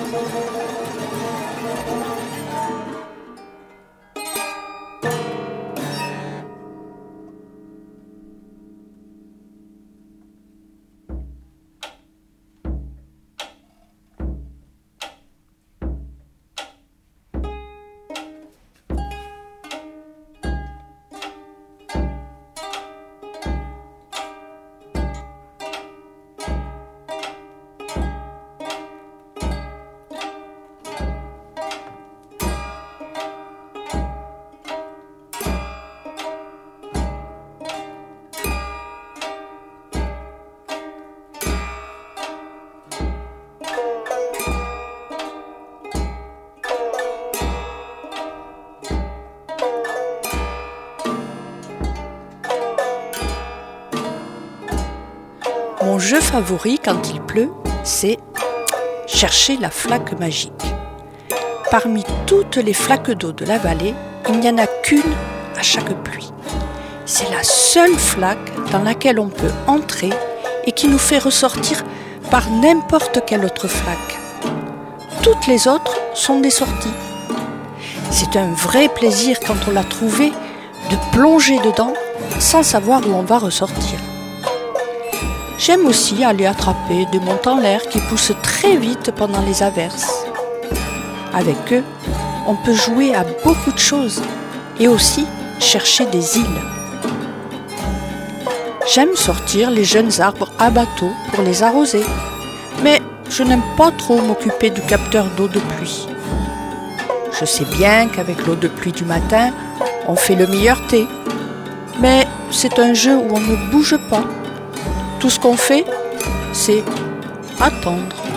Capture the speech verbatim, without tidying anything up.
Mon jeu favori quand il pleut, c'est chercher la flaque magique. Parmi toutes les flaques d'eau de la vallée, il n'y en a qu'une à chaque pluie. C'est la seule flaque dans laquelle on peut entrer et qui nous fait ressortir par n'importe quelle autre flaque. Toutes les autres sont des sorties. C'est un vrai plaisir quand on l'a trouvée de plonger dedans sans savoir où on va ressortir. J'aime aussi aller attraper des montants en l'air qui poussent très vite pendant les averses. Avec eux, on peut jouer à beaucoup de choses et aussi chercher des îles. J'aime sortir les jeunes arbres à bateau pour les arroser, mais je n'aime pas trop m'occuper du capteur d'eau de pluie. Je sais bien qu'avec l'eau de pluie du matin, on fait le meilleur thé, mais c'est un jeu où on ne bouge pas. Tout ce qu'on fait, c'est attendre.